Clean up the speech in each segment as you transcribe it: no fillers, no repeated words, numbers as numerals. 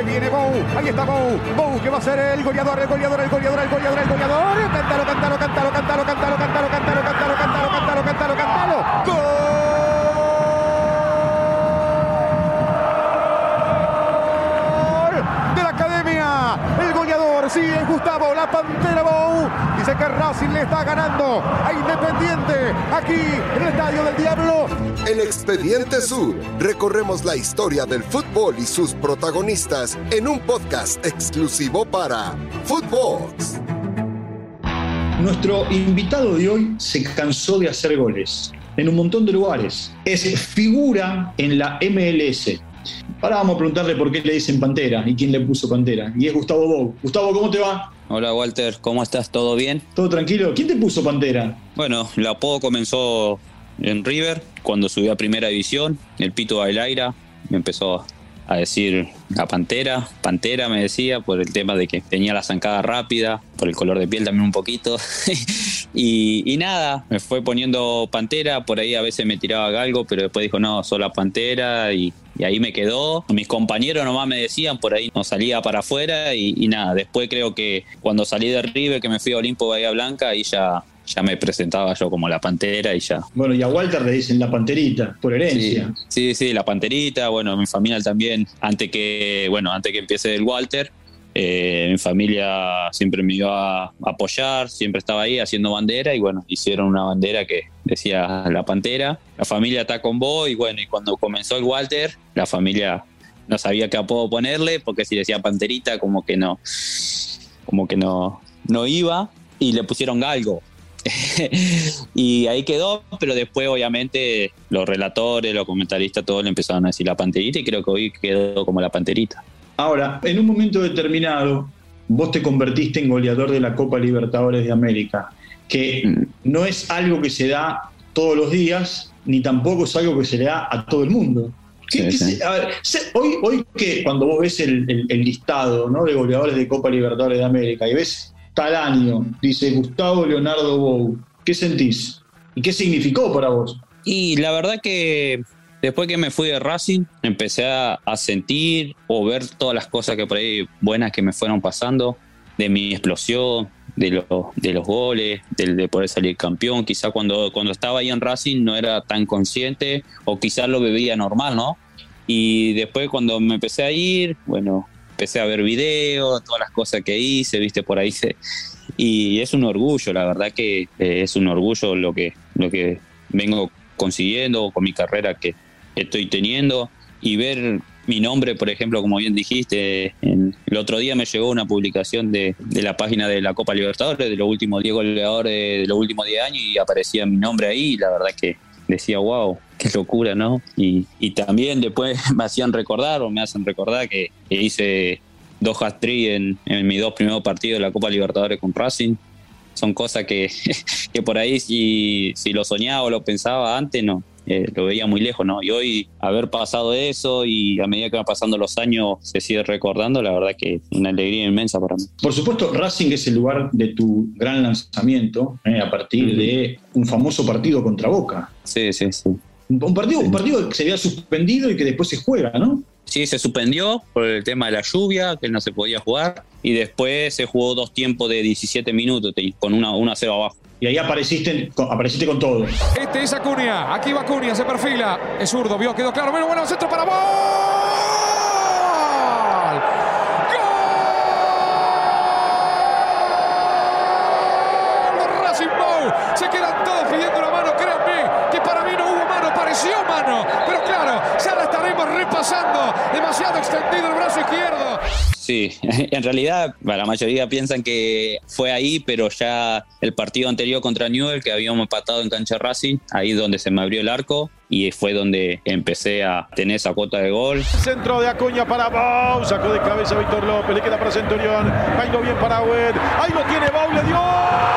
Se viene Bou. Ahí está Bou. Bou que va a ser el goleador. Cántalo. ¡Gol! De la Academia. El goleador, sí, es Gustavo, la Pantera Bou. Dice que Racing le está ganando a Independiente aquí en el Estadio del Diablo. En Expediente Sur recorremos la historia del fútbol y sus protagonistas en un podcast exclusivo para Footbox. Nuestro invitado de hoy se cansó de hacer goles en un montón de lugares. Es figura en la MLS. Ahora vamos a preguntarle por qué le dicen Pantera y quién le puso Pantera. Y es Gustavo Bou. Gustavo, ¿cómo te va? Hola Walter, ¿cómo estás? ¿Todo bien? ¿Todo tranquilo? ¿Quién te puso Pantera? Bueno, el apodo comenzó en River, cuando subió a Primera División. El Pito Bailaira me empezó a decir a Pantera. Pantera me decía por el tema de que tenía la zancada rápida, por el color de piel también un poquito. y nada, me fue poniendo Pantera. Por ahí a veces me tiraba galgo, pero después dijo no, solo Pantera y ahí me quedó. Mis compañeros nomás me decían, por ahí no salía para afuera y nada. Después creo que cuando salí de River, que me fui a Olimpo Bahía Blanca, ahí ya me presentaba yo como la Pantera y ya. Bueno, y a Walter le dicen la Panterita, por herencia. Sí, la Panterita. Bueno, mi familia también, antes que empiece el Walter, mi familia siempre me iba a apoyar, siempre estaba ahí haciendo bandera y bueno, hicieron una bandera que decía la Pantera. La familia está con vos y bueno, y cuando comenzó el Walter, la familia no sabía qué apodo ponerle, porque si decía Panterita como que no iba y le pusieron Galgo. Y ahí quedó, pero después obviamente los relatores, los comentaristas, todos le empezaron a decir la Panterita y creo que hoy quedó como la Panterita. Ahora, en un momento determinado, vos te convertiste en goleador de la Copa Libertadores de América, que no es algo que se da todos los días, ni tampoco es algo que se le da a todo el mundo. A ver, hoy que cuando vos ves el listado, ¿no?, de goleadores de Copa Libertadores de América y ves tal año, dice Gustavo Leonardo Bou, ¿qué sentís? ¿Y qué significó para vos? Y la verdad que después que me fui de Racing, empecé a sentir o ver todas las cosas que por ahí buenas que me fueron pasando, de mi explosión, de los goles, de poder salir campeón. Quizá cuando estaba ahí en Racing no era tan consciente o quizás lo veía normal, ¿no? Y después cuando me empecé a ir, bueno, empecé a ver videos, todas las cosas que hice, viste, por ahí y es un orgullo, la verdad que es un orgullo lo que vengo consiguiendo con mi carrera que estoy teniendo y ver mi nombre, por ejemplo, como bien dijiste, el otro día me llegó una publicación de la página de la Copa Libertadores, de los últimos 10 goleadores de los últimos 10 años y aparecía mi nombre ahí y la verdad que decía, wow, qué locura, ¿no? Y también después me hacen recordar que hice 2 hat-trick en mis 2 primeros partidos de la Copa Libertadores con Racing. Son cosas que por ahí si lo soñaba o lo pensaba antes, no, lo veía muy lejos, ¿no? Y hoy haber pasado eso y a medida que van pasando los años se sigue recordando, la verdad que es una alegría inmensa para mí. Por supuesto, Racing es el lugar de tu gran lanzamiento a partir de un famoso partido contra Boca. Sí. Un partido que se había suspendido y que después se juega, ¿no? Sí, se suspendió por el tema de la lluvia, que no se podía jugar, y después se jugó 2 tiempos de 17 minutos con 1-0 abajo. Y ahí apareciste con todo. Este es Acuña, aquí va Acuña, se perfila, es zurdo, quedó claro, bueno, centro para Bou. ¡Gol! Racing Bou, se quedan todos pidiendo una mano, créanme, que para mí no hubo mano, pareció mano, pero claro, ya la estaremos repasando, demasiado extendido el brazo izquierdo. Sí, en realidad la mayoría piensan que fue ahí, pero ya el partido anterior contra Newell's, que habíamos empatado en cancha Racing, ahí donde se me abrió el arco y fue donde empecé a tener esa cuota de gol. Centro de Acuña para Bou, sacó de cabeza Víctor López, le queda para Centurión, va yendo bien para Agüed, ahí lo tiene Bou, le dio.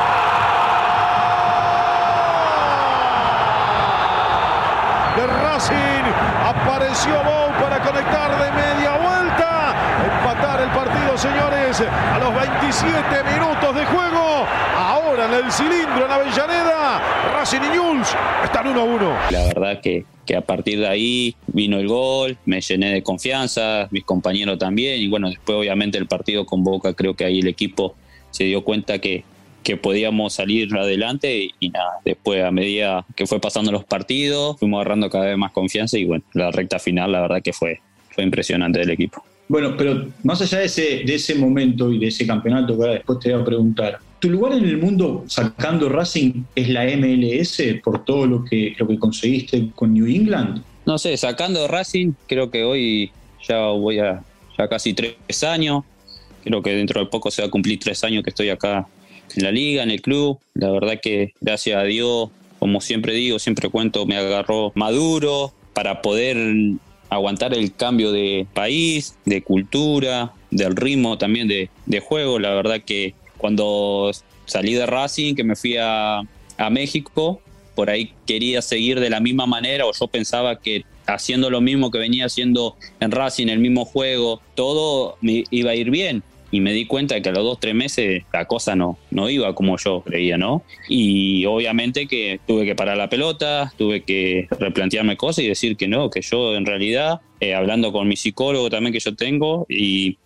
De Racing apareció Bou para conectar de media vuelta, empatar el partido, señores, a los 27 minutos de juego. Ahora ahora en el cilindro, en Avellaneda, Racing y Newell's están 1-1. La verdad que a partir de ahí vino el gol, me llené de confianza, mis compañeros también, y bueno, después obviamente el partido con Boca, creo que ahí el equipo se dio cuenta que podíamos salir adelante y nada, después a medida que fue pasando los partidos, fuimos agarrando cada vez más confianza y bueno, la recta final la verdad que fue impresionante del equipo. Bueno, pero más allá de ese momento y de ese campeonato que ahora después te voy a preguntar, ¿tu lugar en el mundo sacando Racing es la MLS por todo lo que conseguiste con New England? No sé, sacando Racing, creo que hoy ya voy a casi 3 años, creo que dentro de poco se va a cumplir 3 años que estoy acá en la liga, en el club. La verdad que gracias a Dios, como siempre digo, siempre cuento, me agarró maduro para poder aguantar el cambio de país, de cultura, del ritmo también de juego. La verdad que cuando salí de Racing, que me fui a México, por ahí quería seguir de la misma manera, o yo pensaba que haciendo lo mismo que venía haciendo en Racing, el mismo juego, todo me iba a ir bien. Y me di cuenta de que a los 2-3 meses la cosa no iba como yo creía, ¿no? Y obviamente que tuve que parar la pelota, tuve que replantearme cosas y decir que no, que yo en realidad, hablando con mi psicólogo también que yo tengo, y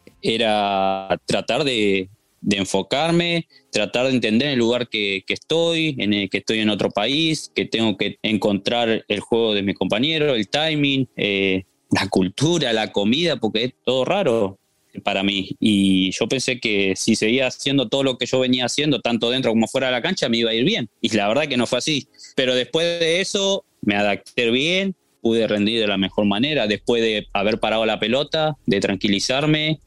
era tratar de enfocarme, tratar de entender el lugar que estoy, que estoy en otro país, que tengo que encontrar el juego de mis compañeros, el timing, la cultura, la comida, porque es todo raro para mí, y yo pensé que si seguía haciendo todo lo que yo venía haciendo, tanto dentro como fuera de la cancha, me iba a ir bien, y la verdad que no fue así, pero después de eso me adapté bien, pude rendir de la mejor manera, después de haber parado la pelota, de tranquilizarme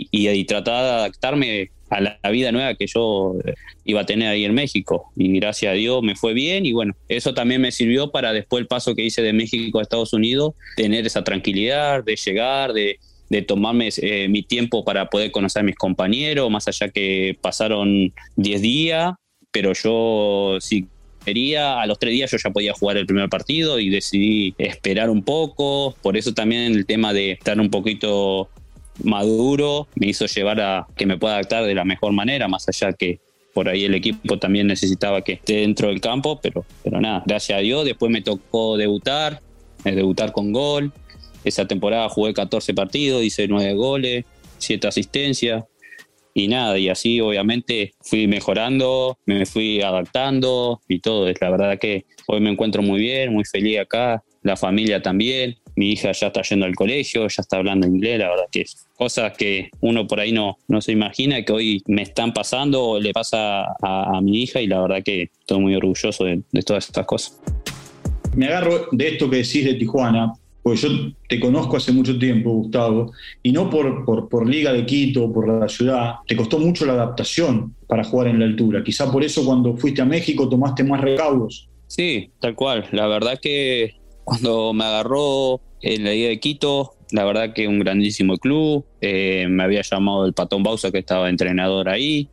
y tratar de adaptarme a la vida nueva que yo iba a tener ahí en México, y gracias a Dios me fue bien, y bueno, eso también me sirvió para después el paso que hice de México a Estados Unidos, tener esa tranquilidad de llegar, de tomarme mi tiempo para poder conocer a mis compañeros, más allá que pasaron 10 días, pero yo si quería, a los 3 días yo ya podía jugar el primer partido y decidí esperar un poco, por eso también el tema de estar un poquito maduro me hizo llevar a que me pueda adaptar de la mejor manera, más allá que por ahí el equipo también necesitaba que esté dentro del campo, pero nada, gracias a Dios, después me tocó debutar con gol. Esa temporada jugué 14 partidos, hice 9 goles, 7 asistencias y nada, y así obviamente fui mejorando, me fui adaptando y todo. La verdad que hoy me encuentro muy bien, muy feliz acá, la familia también, mi hija ya está yendo al colegio, ya está hablando inglés, la verdad que es cosas que uno por ahí no se imagina que hoy me están pasando o le pasa a mi hija, y la verdad que estoy muy orgulloso de todas estas cosas. Me agarro de esto que decís de Tijuana, porque yo te conozco hace mucho tiempo, Gustavo, y no por Liga de Quito, por la ciudad, te costó mucho la adaptación para jugar en la altura. Quizá por eso cuando fuiste a México tomaste más recaudos. Sí, tal cual. La verdad que cuando me agarró en la Liga de Quito, la verdad que un grandísimo club, me había llamado el Patón Bausa, que estaba entrenador ahí,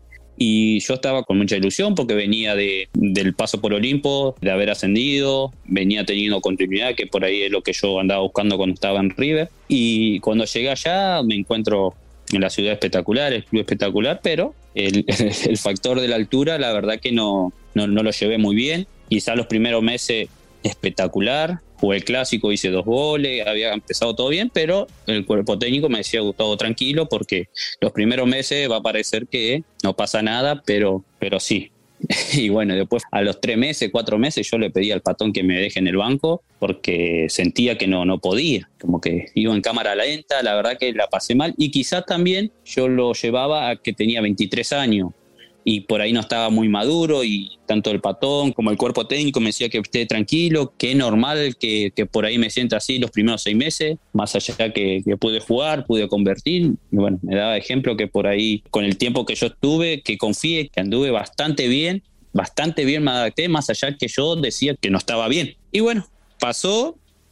y yo estaba con mucha ilusión porque venía del paso por Olimpo, de haber ascendido, venía teniendo continuidad, que por ahí es lo que yo andaba buscando cuando estaba en River. Y cuando llegué allá me encuentro en la ciudad espectacular, el club espectacular, pero el factor de la altura, la verdad que no lo llevé muy bien. Quizás los primeros meses espectacular, jugué el clásico, hice 2 goles, había empezado todo bien, pero el cuerpo técnico me decía, Gustavo, tranquilo, porque los primeros meses va a parecer que no pasa nada, pero sí. Y bueno, después a los 3 meses, 4 meses, yo le pedí al Patón que me deje en el banco porque sentía que no podía, como que iba en cámara lenta, la verdad que la pasé mal, y quizás también yo lo llevaba a que tenía 23 años, y por ahí no estaba muy maduro, y tanto el Patón como el cuerpo técnico me decía que esté tranquilo, que es normal que por ahí me sienta así los primeros 6 meses, más allá que pude jugar, pude convertir, y bueno, me daba ejemplo que por ahí con el tiempo que yo estuve, que confié, que anduve bastante bien me adapté, más allá que yo decía que no estaba bien. Y bueno, pasó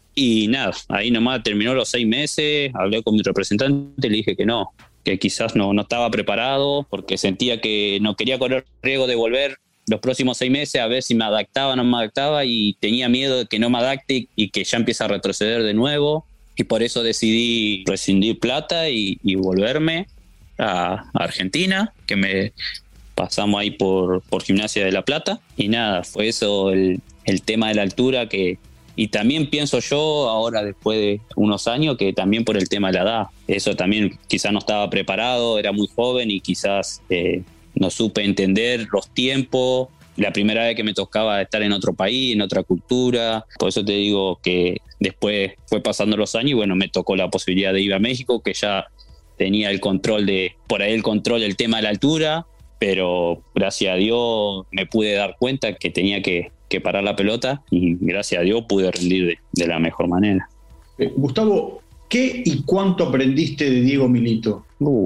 y nada, ahí nomás terminó los 6 meses, hablé con mi representante, le dije que no, que quizás no estaba preparado, porque sentía que no quería correr riesgo de volver los próximos 6 meses a ver si me adaptaba o no me adaptaba, y tenía miedo de que no me adapte y que ya empiece a retroceder de nuevo, y por eso decidí rescindir plata y volverme a Argentina, que pasamos ahí por Gimnasia de La Plata y nada, fue eso el tema de la altura y también pienso yo ahora después de unos años que también por el tema de la edad, eso también quizás no estaba preparado, era muy joven y quizás no supe entender los tiempos, la primera vez que me tocaba estar en otro país, en otra cultura, por eso te digo que después fue pasando los años y bueno, me tocó la posibilidad de ir a México, que ya tenía el control del tema de la altura, pero gracias a Dios me pude dar cuenta que tenía que parar la pelota y gracias a Dios pude rendir de la mejor manera. Gustavo, ¿qué y cuánto aprendiste de Diego Milito?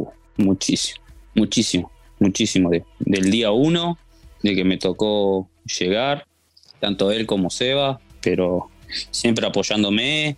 Muchísimo. Del día 1, de que me tocó llegar, tanto él como Seba, pero siempre apoyándome.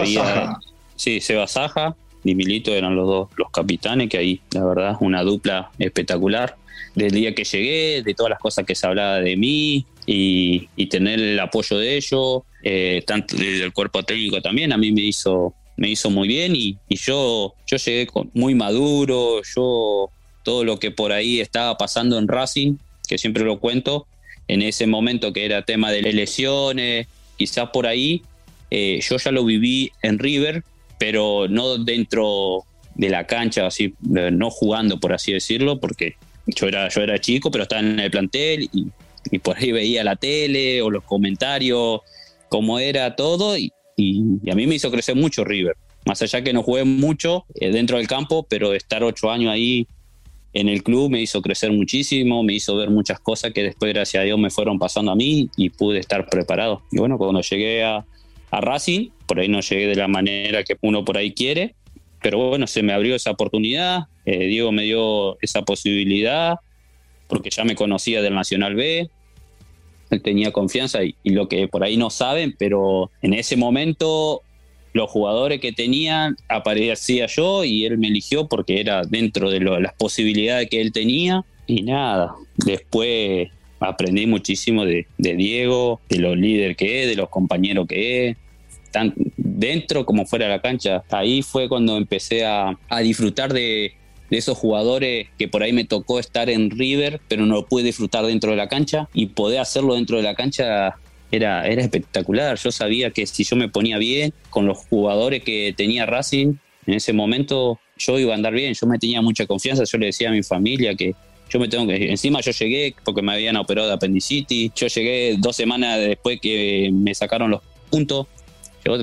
Seba Saja y Milito eran los capitanes, que ahí, la verdad, una dupla espectacular. Del día que llegué, de todas las cosas que se hablaba de mí y tener el apoyo de ellos, tanto del cuerpo técnico también, a mí me hizo muy bien y yo llegué muy maduro, todo lo que por ahí estaba pasando en Racing, que siempre lo cuento, en ese momento que era tema de lesiones, quizás por ahí, yo ya lo viví en River, pero no dentro de la cancha, así, no jugando, por así decirlo, porque yo era chico, pero estaba en el plantel y por ahí veía la tele o los comentarios, cómo era todo, y a mí me hizo crecer mucho River. Más allá que no jugué mucho dentro del campo, pero estar 8 años ahí en el club me hizo crecer muchísimo, me hizo ver muchas cosas que después, gracias a Dios, me fueron pasando a mí y pude estar preparado. Y bueno, cuando llegué a Racing, por ahí no llegué de la manera que uno por ahí quiere, pero bueno, se me abrió esa oportunidad, Diego me dio esa posibilidad, porque ya me conocía del Nacional B, él tenía confianza y lo que por ahí no saben, pero en ese momento los jugadores que tenían aparecía yo y él me eligió porque era dentro de las posibilidades que él tenía y nada, después aprendí muchísimo de Diego, de los líderes que es, de los compañeros que es, tanto dentro como fuera de la cancha. Ahí fue cuando empecé a disfrutar de esos jugadores que por ahí me tocó estar en River, pero no lo pude disfrutar dentro de la cancha, y poder hacerlo dentro de la cancha era espectacular. Yo sabía que si yo me ponía bien con los jugadores que tenía Racing en ese momento, yo iba a andar bien. Yo me tenía mucha confianza, yo le decía a mi familia que yo me tengo que... Encima yo llegué porque me habían operado de apendicitis, yo llegué 2 semanas después que me sacaron los puntos. Yo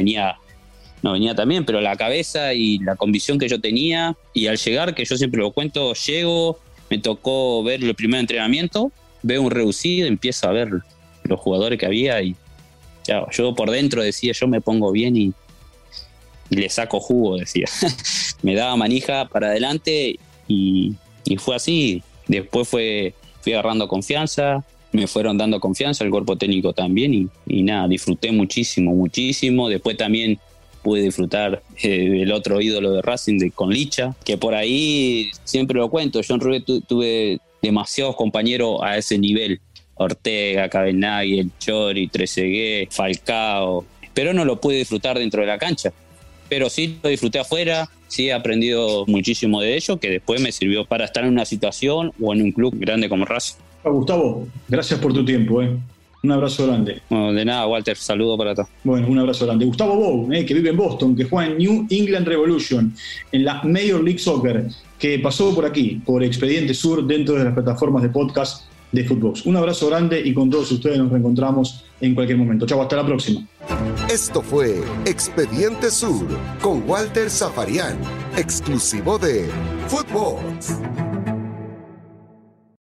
no venía también, pero la cabeza y la convicción que yo tenía, y al llegar, que yo siempre lo cuento, llego, me tocó ver el primer entrenamiento, veo un reducido, empiezo a ver los jugadores que había y ya, yo por dentro decía, yo me pongo bien y le saco jugo, decía. Me daba manija para adelante y fue así. Después fui agarrando confianza, me fueron dando confianza, el cuerpo técnico también y nada, disfruté muchísimo. Después también pude disfrutar del otro ídolo de Racing, con Licha, que por ahí siempre lo cuento, yo en River tuve demasiados compañeros a ese nivel, Ortega, Cabenagui, El Chori, Trezeguet, Falcao, pero no lo pude disfrutar dentro de la cancha, pero sí lo disfruté afuera, sí he aprendido muchísimo de ello, que después me sirvió para estar en una situación o en un club grande como Racing. Gustavo, gracias por tu tiempo, Un abrazo grande. Bueno, de nada, Walter, saludo para todos. Bueno, un abrazo grande. Gustavo Bou, que vive en Boston, que juega en New England Revolution, en la Major League Soccer, que pasó por aquí, por Expediente Sur, dentro de las plataformas de podcast de Footbox. Un abrazo grande y con todos ustedes nos reencontramos en cualquier momento. Chau, hasta la próxima. Esto fue Expediente Sur con Walter Zafarian, exclusivo de Footbox.